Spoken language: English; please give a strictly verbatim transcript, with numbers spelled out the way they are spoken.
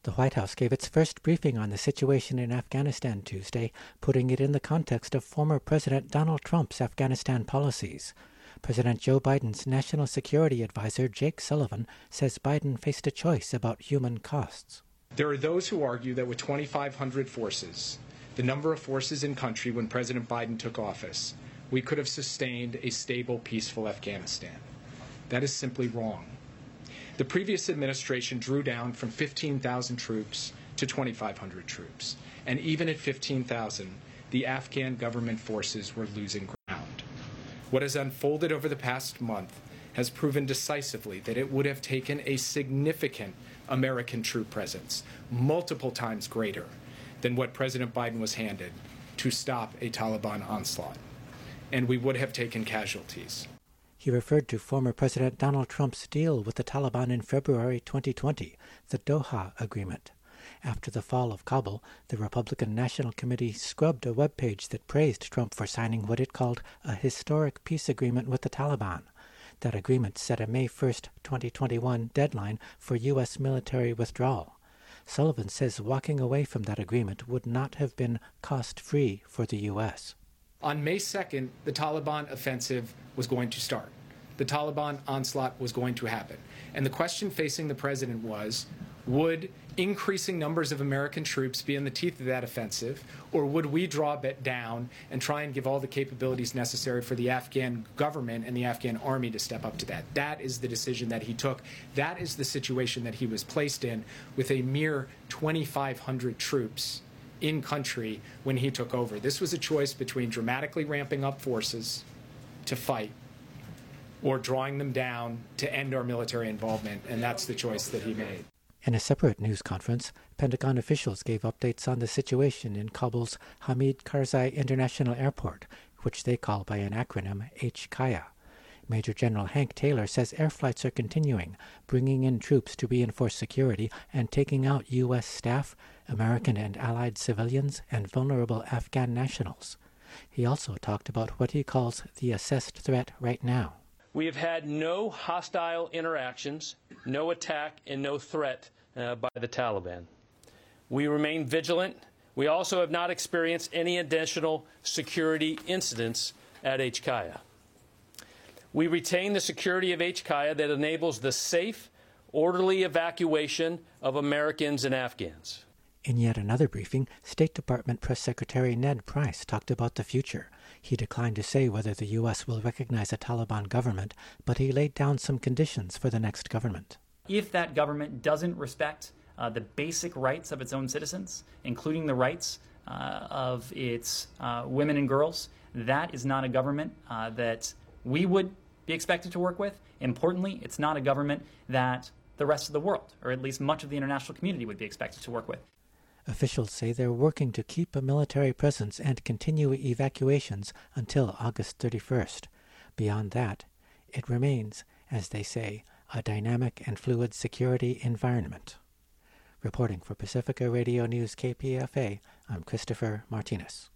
The White House gave its first briefing on the situation in Afghanistan Tuesday, putting it in the context of former President Donald Trump's Afghanistan policies. President Joe Biden's National Security Advisor Jake Sullivan says Biden faced a choice about human costs. There are those who argue that with twenty-five hundred forces, the number of forces in country when President Biden took office, we could have sustained a stable, peaceful Afghanistan. That is simply wrong. The previous administration drew down from fifteen thousand troops to twenty-five hundred troops. And even at fifteen thousand, the Afghan government forces were losing ground. What has unfolded over the past month has proven decisively that it would have taken a significant American troop presence, multiple times greater than what President Biden was handed, to stop a Taliban onslaught. And we would have taken casualties. He referred to former President Donald Trump's deal with the Taliban in February twenty twenty, the Doha Agreement. After the fall of Kabul, the Republican National Committee scrubbed a webpage that praised Trump for signing what it called a historic peace agreement with the Taliban. That agreement set a May first, twenty twenty-one deadline for U S military withdrawal. Sullivan says walking away from that agreement would not have been cost-free for the U S. On May second, the Taliban offensive was going to start. The Taliban onslaught was going to happen. And the question facing the president was, would increasing numbers of American troops be in the teeth of that offensive, or would we draw it down and try and give all the capabilities necessary for the Afghan government and the Afghan army to step up to that? That is the decision that he took. That is the situation that he was placed in with a mere twenty-five hundred troops in country when he took over. This was a choice between dramatically ramping up forces to fight or drawing them down to end our military involvement, and that's the choice that he made. In a separate news conference, Pentagon officials gave updates on the situation in Kabul's Hamid Karzai International Airport, which they call by an acronym H K I A. Major General Hank Taylor says air flights are continuing, bringing in troops to reinforce security and taking out U S staff, American and allied civilians, and vulnerable Afghan nationals. He also talked about what he calls the assessed threat right now. We have had no hostile interactions, no attack, and no threat uh, by the Taliban. We remain vigilant. We also have not experienced any additional security incidents at H K I A. We retain the security of H K I A that enables the safe, orderly evacuation of Americans and Afghans. In yet another briefing, State Department Press Secretary Ned Price talked about the future. He declined to say whether the U S will recognize a Taliban government, but he laid down some conditions for the next government. If that government doesn't respect uh, the basic rights of its own citizens, including the rights uh, of its uh, women and girls, that is not a government uh, that we would be expected to work with. Importantly, it's not a government that the rest of the world, or at least much of the international community, would be expected to work with. Officials say they're working to keep a military presence and continue evacuations until August thirty-first. Beyond that, it remains, as they say, a dynamic and fluid security environment. Reporting for Pacifica Radio News K P F A, I'm Christopher Martinez.